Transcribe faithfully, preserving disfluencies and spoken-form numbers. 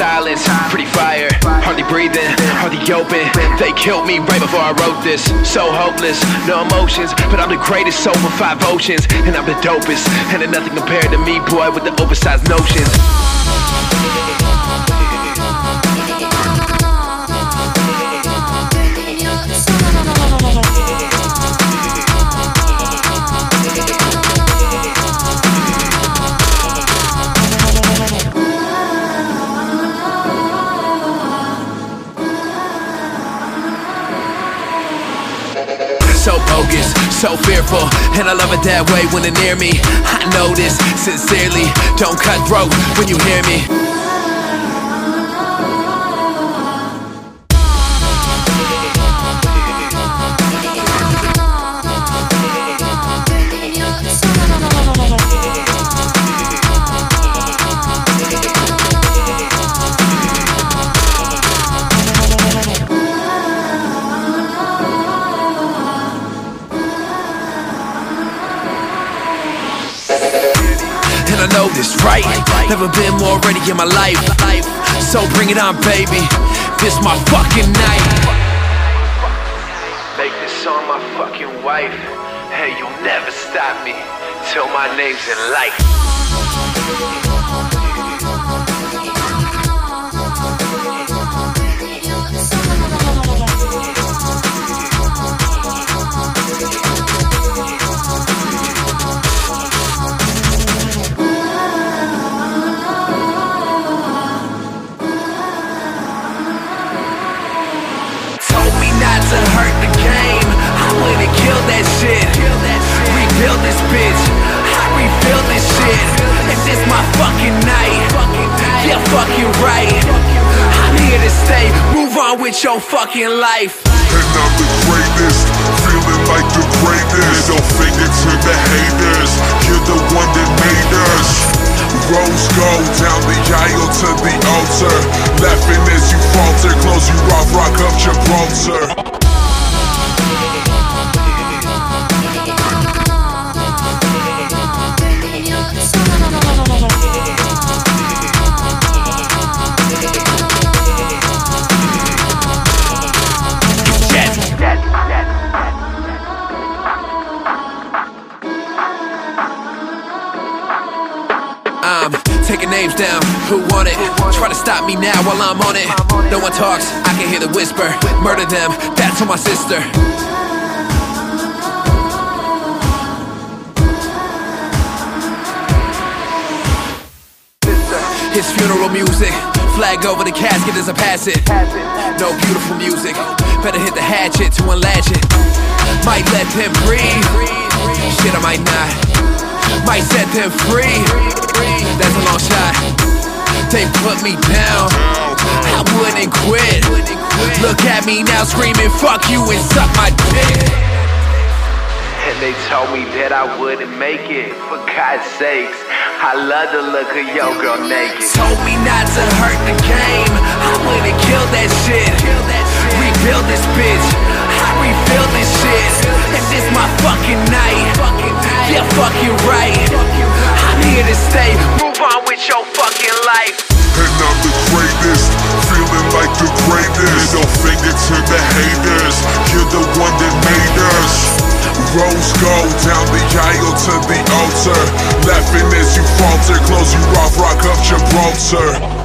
silence, pretty fire, hardly breathing, hardly open. They killed me right before I wrote this. So hopeless, no emotions, but I'm the greatest soul from five oceans. And I'm the dopest, and there's nothing compared to me, boy, with the oversized notions. So bogus, so fearful, and I love it that way when they're near me. I know this sincerely, don't cut throat when you hear me. And I know this, right? Never been more ready in my life. So bring it on, baby. This my fucking night. Make this song my fucking wife. Hey, you'll never stop me till my name's in life. To hurt the game, I went and killed that shit. Rebuild this bitch, I rebuild this shit. And this my fucking night. Yeah, fucking right. I'm here to stay, move on with your fucking life. And I'm the greatest, feeling like the greatest. Middle finger to the haters, you're the one that made us. Rose gold down the aisle to the altar. Laughing as you falter, close you off, rock up Gibraltar. I'm taking names down, who want it? Try to stop me now while I'm on it. No one talks, I can hear the whisper. Murder them, that's on my sister. His funeral music, flag over the casket as I pass it. No beautiful music, better hit the hatchet to unlatch it. Might let them breathe, shit I might not. Might set them free, that's a long shot. They put me down, I wouldn't quit. Look at me now screaming fuck you and suck my dick. And they told me that I wouldn't make it, for God's sakes, I love the look of your girl naked. Told me not to hurt the game, I went and killed that shit. Rebuild this bitch, I rebuild this shit. And this my fucking night, yeah fucking right. I'm here to stay, move on with your fucking life. And I'm the greatest, feeling like the greatest. Middle finger to the haters, you're the one that made us. Rose gold down the aisle to the altar. Laughing as you falter, close you off, rock up Gibraltar.